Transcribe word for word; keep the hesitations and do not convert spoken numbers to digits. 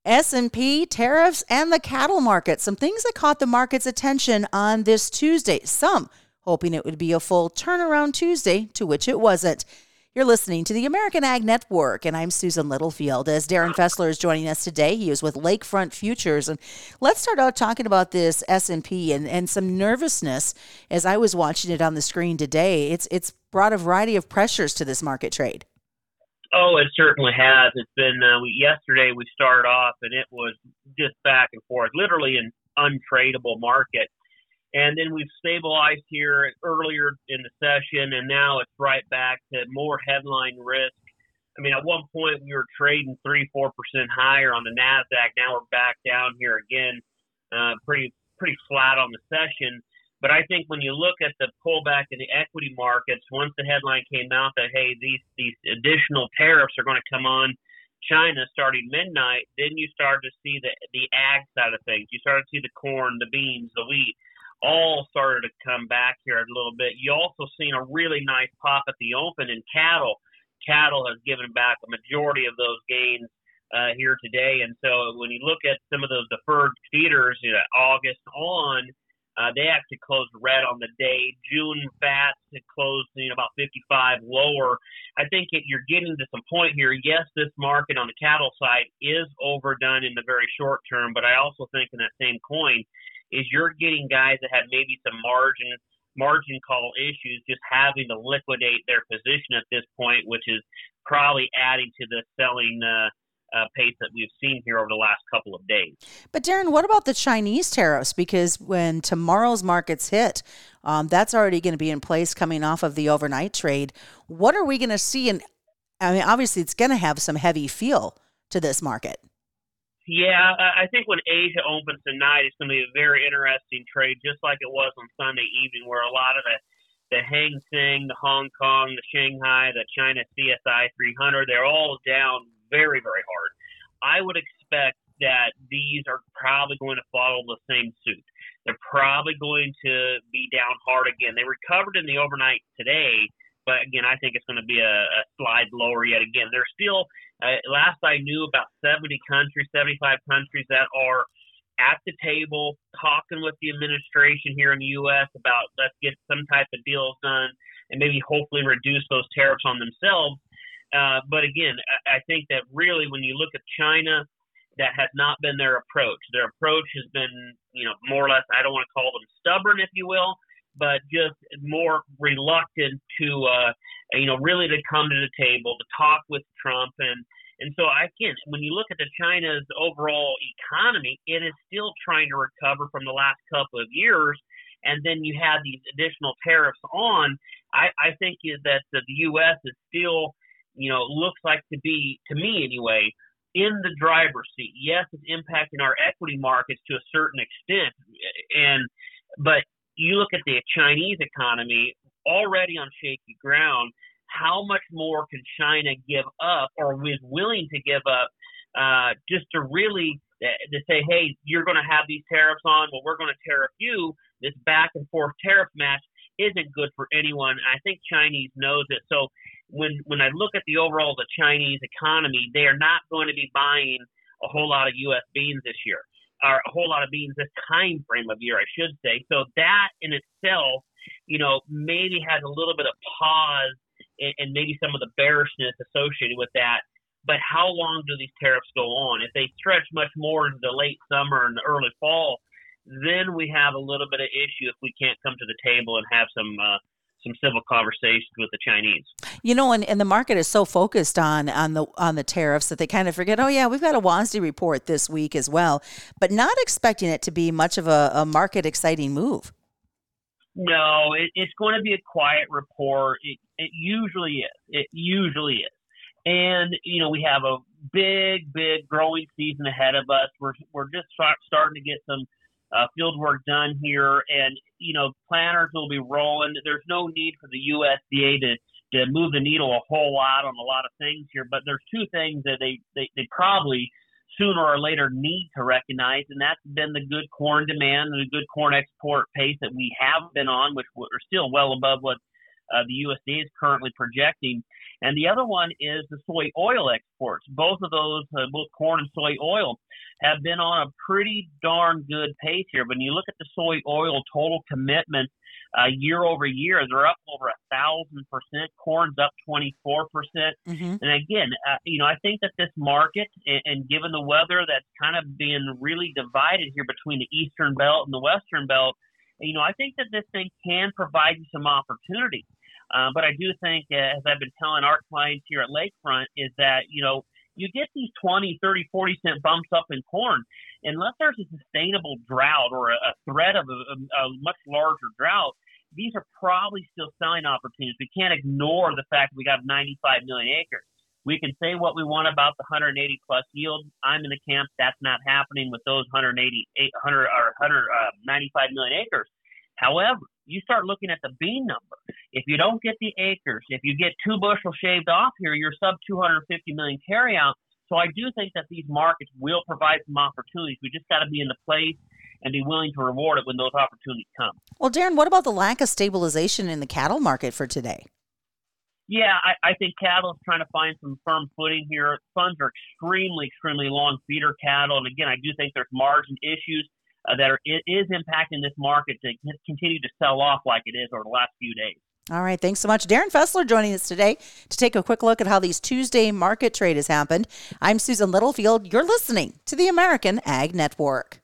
S and P, tariffs, and the cattle market. Some things that caught the market's attention on this Tuesday. Some hoping it would be a full turnaround Tuesday, to which it wasn't. You're listening to the American Ag Network, and I'm Susan Littlefield. As Darren Fessler is joining us today, he is with Lakefront Futures. And let's start out talking about this S and P and, and some nervousness as I was watching it on the screen today. It's it's brought a variety of pressures to this market trade. Oh, it certainly has. It's been, uh, we, yesterday we started off and it was just back and forth, literally an untradeable market. And then we've stabilized here earlier in the session, and now it's right back to more headline risk. I mean, at one point we were trading three, four percent higher on the NASDAQ. Now we're back down here again, uh, pretty, pretty flat on the session. But I think when you look at the pullback in the equity markets, once the headline came out that, hey, these, these additional tariffs are going to come on China starting midnight, then you started to see the, the ag side of things. You started to see the corn, the beans, the wheat, all started to come back here a little bit. You also seen a really nice pop at the open in cattle. Cattle has given back a majority of those gains uh, here today. And so when you look at some of those deferred feeders, you know, August on, Uh, they actually closed red on the day. June fats had closed, you know, about fifty-five lower. I think it, you're getting to some point here. Yes, this market on the cattle side is overdone in the very short term, but I also think in that same coin is you're getting guys that have maybe some margin margin call issues just having to liquidate their position at this point, which is probably adding to the selling uh, Uh, pace that we've seen here over the last couple of days. But Darren, what about the Chinese tariffs? Because when tomorrow's markets hit, um, that's already going to be in place coming off of the overnight trade. What are we going to see? And I mean, obviously, it's going to have some heavy feel to this market. Yeah, I think when Asia opens tonight, it's going to be a very interesting trade, just like it was on Sunday evening, where a lot of the the Hang Seng, the Hong Kong, the Shanghai, the China C S I three hundred, they're all down very, very hard. I would expect that these are probably going to follow the same suit. They're probably going to be down hard again. They recovered in the overnight today, but again, I think it's going to be a, a slide lower yet again. There's still, uh, last I knew, about seventy countries, seventy-five countries that are at the table talking with the administration here in the U S about let's get some type of deals done and maybe hopefully reduce those tariffs on themselves. Uh, but again, I think that really when you look at China, that has not been their approach. Their approach has been, you know, more or less, I don't want to call them stubborn, if you will, but just more reluctant to, uh, you know, really to come to the table, to talk with Trump. And, and so, again, when you look at the China's overall economy, it is still trying to recover from the last couple of years. And then you have these additional tariffs on. I, I think that the U S is still, you know, looks like to be, to me anyway, in the driver's seat. Yes, it's impacting our equity markets to a certain extent. And, but you look at the Chinese economy already on shaky ground, how much more can China give up or is willing to give up uh, just to really to say, hey, you're going to have these tariffs on, well, we're going to tariff you. This back and forth tariff match isn't good for anyone. I think Chinese knows it. So when when I look at the overall the Chinese economy, they are not going to be buying a whole lot of U S beans this year, or a whole lot of beans this time frame of year, I should say. So that in itself, you know, maybe has a little bit of pause and, and maybe some of the bearishness associated with that. But how long do these tariffs go on? If they stretch much more into the late summer and the early fall, then we have a little bit of issue if we can't come to the table and have some uh, some civil conversations with the Chinese. You know, and, and the market is so focused on on the on the tariffs that they kind of forget, oh, yeah, we've got a WASDE report this week as well, but not expecting it to be much of a, a market exciting move. No, it, it's going to be a quiet report. It, it usually is. It usually is. And, you know, we have a big, big growing season ahead of us. We're we're just start, starting to get some uh, field work done here. And, you know, planters will be rolling. There's no need for the U S D A to, to move the needle a whole lot on a lot of things here. But there's two things that they, they, they probably sooner or later need to recognize, and that's been the good corn demand and the good corn export pace that we have been on, which we're still well above what uh, the U S D A is currently projecting. And the other one is the soy oil exports. Both of those, uh, both corn and soy oil, have been on a pretty darn good pace here. When you look at the soy oil total commitment uh, year over year, they're up over a thousand percent. Corn's up twenty-four percent. Mm-hmm. And again, uh, you know, I think that this market, and, and given the weather that's kind of being really divided here between the Eastern Belt and the Western Belt, you know, I think that this thing can provide you some opportunity. Uh, but I do think, uh, as I've been telling our clients here at Lakefront, is that, you know, you get these twenty, thirty, forty cent bumps up in corn, unless there's a sustainable drought or a, a threat of a, a, a much larger drought, these are probably still selling opportunities. We can't ignore the fact that we got ninety-five million acres. We can say what we want about the one hundred eighty plus yield. I'm in the camp that's not happening with those one hundred eighty, one hundred or one hundred ninety-five million acres. However, you start looking at the bean number. If you don't get the acres, if you get two bushels shaved off here, you're sub two hundred fifty million carryout. So I do think that these markets will provide some opportunities. We just got to be in the place and be willing to reward it when those opportunities come. Well, Darren, what about the lack of stabilization in the cattle market for today? Yeah, I, I think cattle is trying to find some firm footing here. Funds are extremely, extremely long feeder cattle. And again, I do think there's margin issues uh, that are it is impacting this market to continue to sell off like it is over the last few days. All right. Thanks so much. Darren Fessler joining us today to take a quick look at how these Tuesday market trade has happened. I'm Susan Littlefield. You're listening to the American Ag Network.